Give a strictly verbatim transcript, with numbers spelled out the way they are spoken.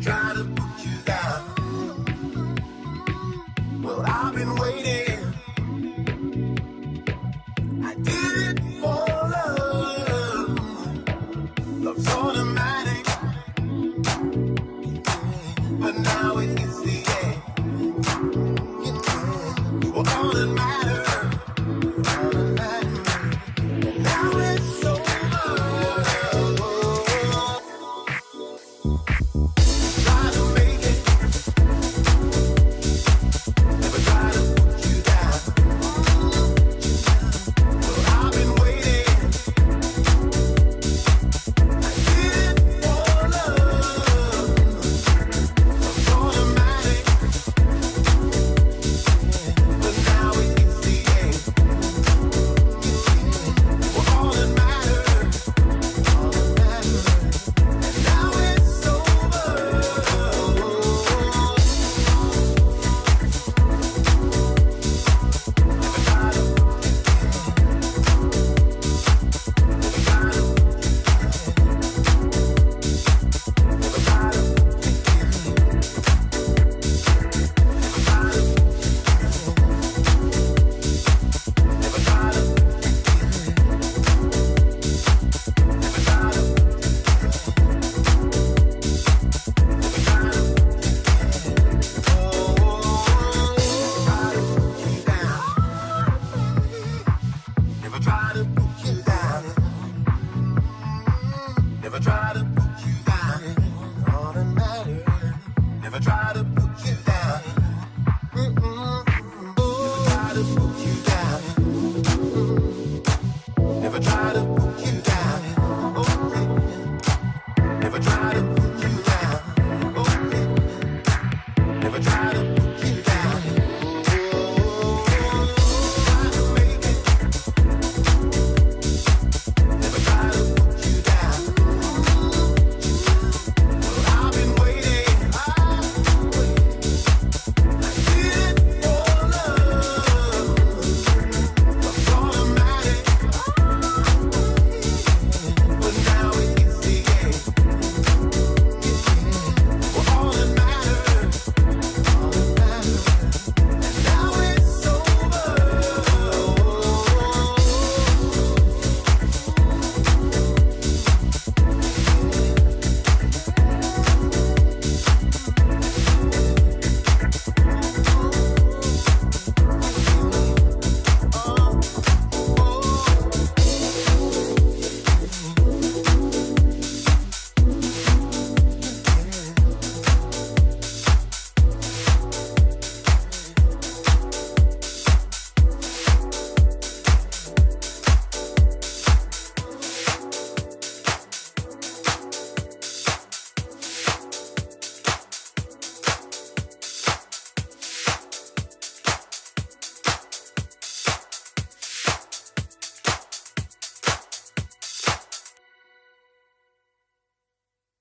try to put you down. Well, I've been waiting. I did it for love. Love's automatic, but now it gets the end. Well, all that matters, all that matters, and now it's over. Try to make it, never try to put you down. Well, I've been waiting. I did it for love. Love's automatic, but now it gets the end. Well, all that matters, all that matters, and now it's over. Never try to, never try to, never try to, never try to, never try to, never try to put you down. Never try to put you down. All that matters. Never try to put you down. Mm-mm. Never try to put you down. Never try to put you down. Oh, yeah. Never try to put you down. Oh, yeah. Never try